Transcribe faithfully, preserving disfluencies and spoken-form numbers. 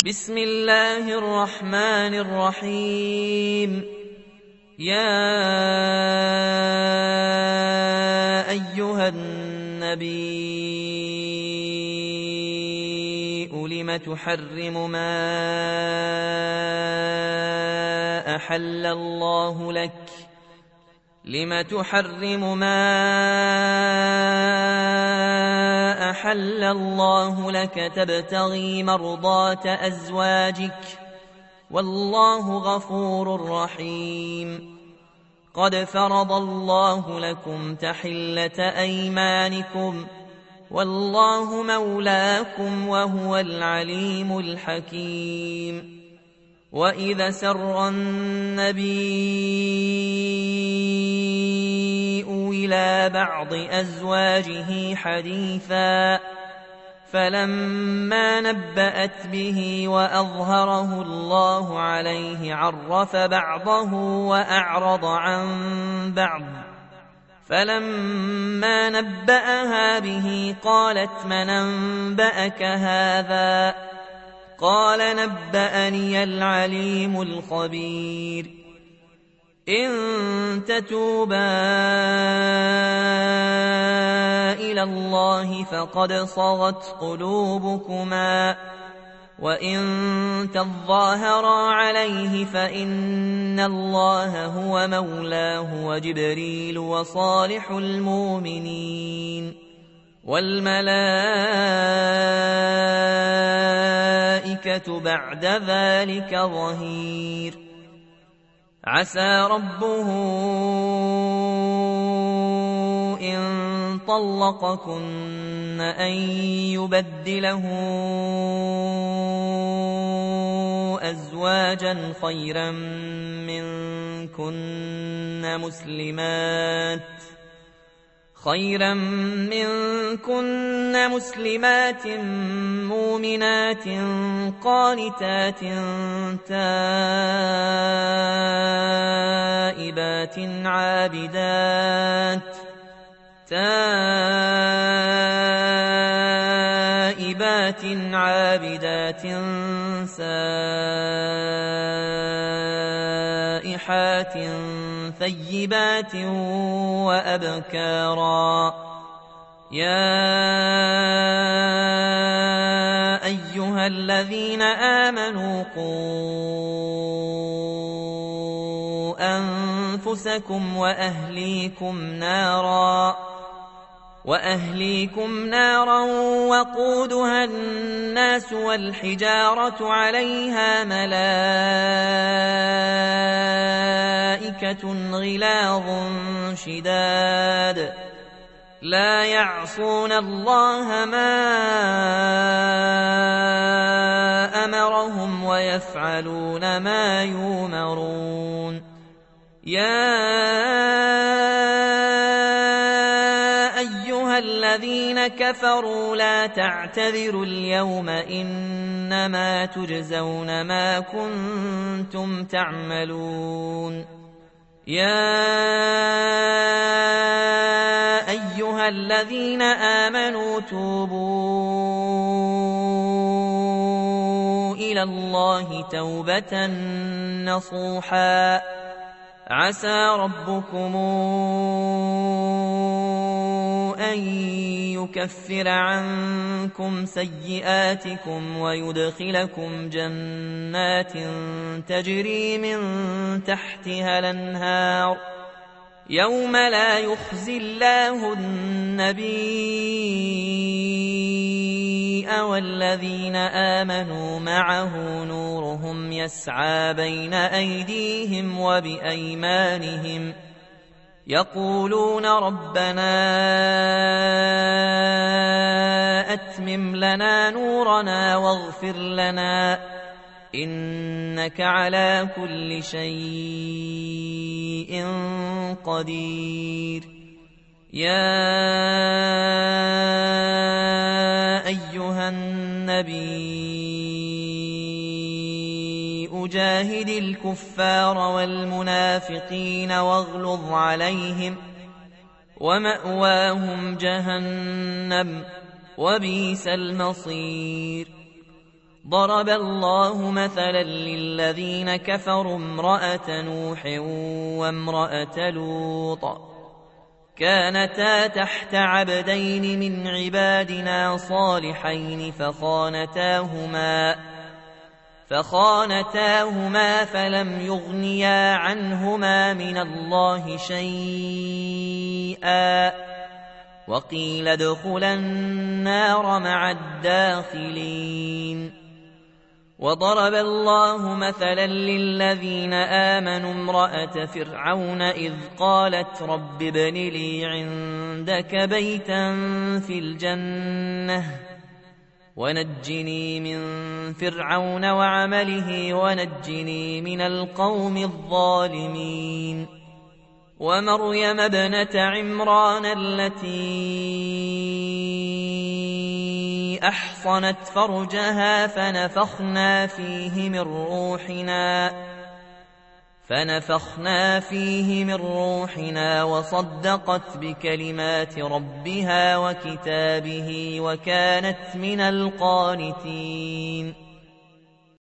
بسم الله الرحمن الرحيم. يا أيها النبي لم تحرم ما أحل الله لك لم تحرم ما أحل الله لك تبتغي مرضات أزواجك والله غفور رحيم. قد فرض الله لكم تحلة أيمانكم والله مولاكم وهو العليم الحكيم. وإذا سر النبي إلى بعض أزواجه حديثا فلما نبأت به وأظهره الله عليه عرف بعضه وأعرض عن بعض، فلما نبأها به قالت من أنبأك هذا؟ قال نبأني العليم الخبير. إن تتوبا إلى الله فقد صغت قلوبكما وإن تظاهرا عليه فإن الله هو مولاه وجبريل وصالح المؤمنين والملائكة بعد ذلك ظهير. عسى ربه إن طلقكن أن يبدله أزواجا خيرا منكن مسلمات خيرا منكن مسلمات مؤمنات قانتات تائبات عابدات تائبات عابدات سائحات ثيبات وأبكارا. يا أيها الذين آمنوا قوا أنفسكم وأهليكم نارا وأهليكم نارا وقودها الناس والحجارة عليها ملائكة غلاظ شداد لا يعصون الله ما أمرهم ويفعلون ما يؤمرون. يا أيها الذين كفروا لا تعتذروا اليوم إنما تجزون ما كنتم تعملون. يا أيها الذين آمنوا توبوا إلى الله توبة نصوحا عسى ربكم أن يكفر عنكم سيئاتكم ويدخلكم جنات تجري من تحتها الأنهار يوم لا يخزي الله النبي والذين آمنوا معه نورهم يسعى بين أيديهم وبأيمانهم يقولون ربنا أتمم لنا نورنا واغفر لنا إنك على كل شيء قدير. يا أيها النبي أجاهد الكفار والمنافقين واغلظ عليهم ومأواهم جهنم وبئس المصير. ضرب الله مثلا للذين كفروا امرأة نوح وامرأة لوط كانتا تحت عبدين من عبادنا صالحين فخانتاهما فخانتاهما فلم يغنيا عنهما من الله شيئا وقيل ادخلا النار مع الداخلين وضرب الله مثلا للذين آمنوا امرأة فرعون إذ قالت رب ابن لي عندك بيتا في الجنة ونجني من فرعون وعمله ونجني من القوم الظالمين ومريم ابنة عمران التي أحصنت فرجها فنفخنا فيه من روحنا فنفخنا فيه من روحنا وصدقت بكلمات ربها وكتابه وكانت من القانتين